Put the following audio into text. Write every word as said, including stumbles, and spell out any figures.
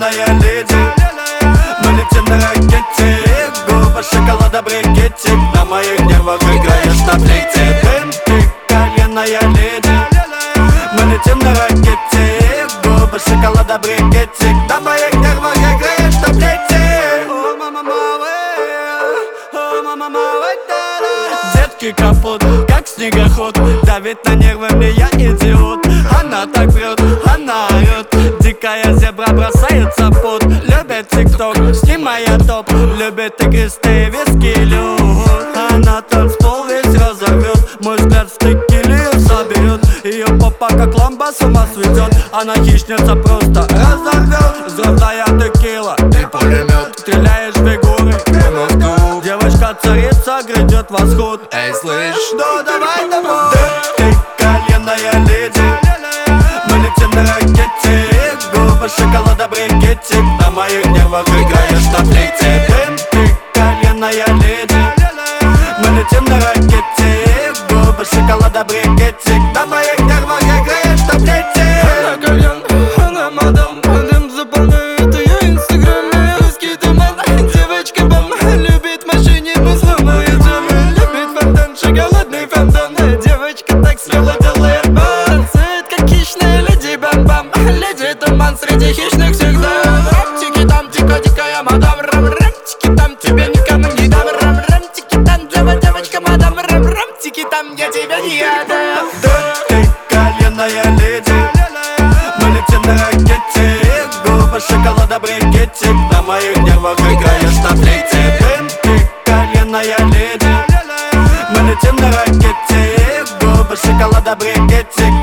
коленная леди. Мы летим на ракете, губа шоколада брикетик. На моих нервах играешь на флейте. Бэм, ты коленная леди. Мы летим на ракете, губа шоколада брикетик. На моих нервах играешь на флейте. О, мама, мама, о, мама, мама, детки капут, как снегоход. Давит на нервы мне, я идиот. Она так врет, она орет. Дикая зебра бросается в пот. Любит тикток, снимая топ. Любит игристые виски, люд. Она танцпол весь разорвет. Мой взгляд в текиле ее соберет. Ее попа как ламба с ума сведет. Она хищница просто разорвет. Взрослая текила, ты пулемет. Стреляешь в фигуры, девочка царица, грядет восход. Эй, слышь, ну давай домой. Ты коленная леди. Мы летим на ракете, губа шоколада брикетик. На моих нервах играешь на флейте. Ты коленная леди. Мы летим на ракете, губа шоколада брикетик. На моих нервах играешь на флейте. она кальян, она мадам. Дым заполняет ее инстаграм. Русский туман, девочка бам. Любит в машине бузловые джамы. Любит фонтан, шоколадный фонтан. Девочка так смело делает бан. Цвет как хищная леди бам-бам. Леди туман среди хищных всегда. Рамтики там, дико-дикая мадам. Рам-рамтики там, тебе никому не дам. Рам-рамтики там, дева-девочка мадам. Рам-рамтики там, я тебя не отдам. Ты коленная леди. Мы летим на ракете, губа шоколада брикетик. На моих нервах играешь на флейте. Ты коленная леди. Мы летим на ракете, губа шоколада брикетик.